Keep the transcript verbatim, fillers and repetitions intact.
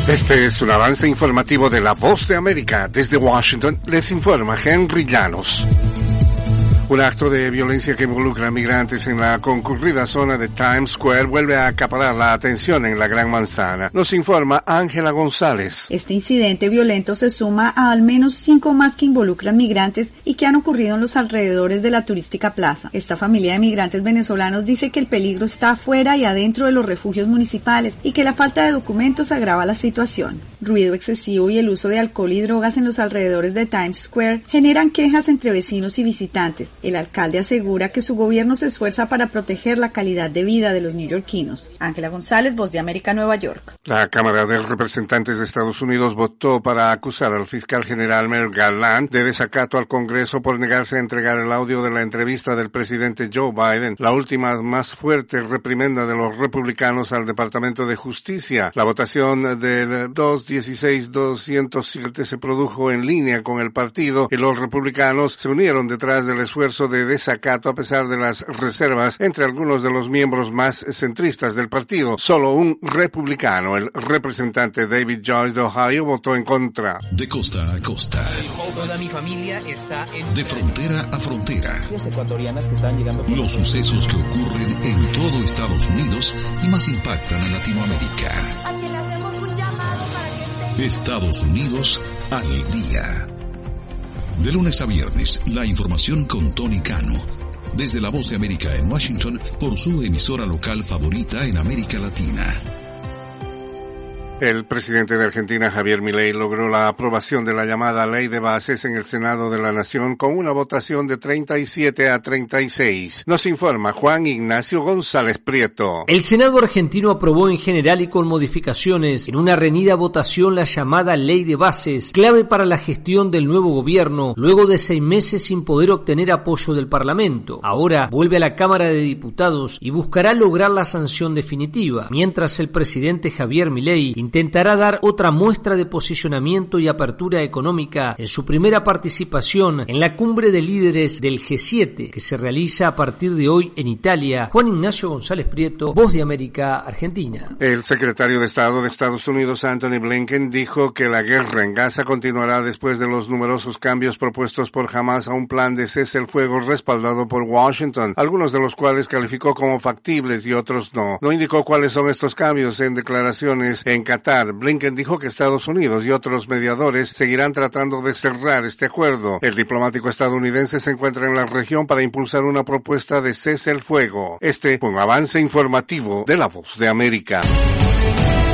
Este es un avance informativo de La Voz de América. Desde Washington les informa Henry Llanos. Un acto de violencia que involucra a migrantes en la concurrida zona de Times Square vuelve a acaparar la atención en la Gran Manzana. Nos informa Ángela González. Este incidente violento se suma a al menos cinco más que involucran migrantes y que han ocurrido en los alrededores de la turística plaza. Esta familia de migrantes venezolanos dice que el peligro está afuera y adentro de los refugios municipales y que la falta de documentos agrava la situación. Ruido excesivo y el uso de alcohol y drogas en los alrededores de Times Square generan quejas entre vecinos y visitantes. El alcalde asegura que su gobierno se esfuerza para proteger la calidad de vida de los neoyorquinos. Ángela González, Voz de América, Nueva York. La Cámara de Representantes de Estados Unidos votó para acusar al fiscal general Merrick Garland de desacato al Congreso por negarse a entregar el audio de la entrevista del presidente Joe Biden, la última más fuerte reprimenda de los republicanos al Departamento de Justicia. La votación del doscientos dieciséis doscientos siete se produjo en línea con el partido y los republicanos se unieron detrás del esfuerzo de desacato a pesar de las reservas entre algunos de los miembros más centristas del partido. Solo un republicano, el representante David Joyce de Ohio, votó en contra. De costa a costa. Toda mi familia está en... De frontera a frontera. Las ecuatorianas que están llegando... Los sucesos que ocurren en todo Estados Unidos y más impactan a Latinoamérica. A quien le hacemos un llamado para que esté... Estados Unidos al día. De lunes a viernes, la información con Tony Cano. Desde La Voz de América en Washington, por su emisora local favorita en América Latina. El presidente de Argentina, Javier Milei, logró la aprobación de la llamada Ley de Bases en el Senado de la Nación con una votación de treinta y siete a treinta y seis. Nos informa Juan Ignacio González Prieto. El Senado argentino aprobó en general y con modificaciones en una reñida votación la llamada Ley de Bases, clave para la gestión del nuevo gobierno, luego de seis meses sin poder obtener apoyo del Parlamento. Ahora vuelve a la Cámara de Diputados y buscará lograr la sanción definitiva, mientras el presidente Javier Milei intentará dar otra muestra de posicionamiento y apertura económica en su primera participación en la cumbre de líderes del G siete, que se realiza a partir de hoy en Italia. Juan Ignacio González Prieto, Voz de América, Argentina. El secretario de Estado de Estados Unidos, Anthony Blinken, dijo que la guerra en Gaza continuará después de los numerosos cambios propuestos por Hamas a un plan de cese el fuego respaldado por Washington, algunos de los cuales calificó como factibles y otros no. No indicó cuáles son estos cambios en declaraciones en Qatar. Blinken dijo que Estados Unidos y otros mediadores seguirán tratando de cerrar este acuerdo. El diplomático estadounidense se encuentra en la región para impulsar una propuesta de cese el fuego. Este fue un avance informativo de La Voz de América.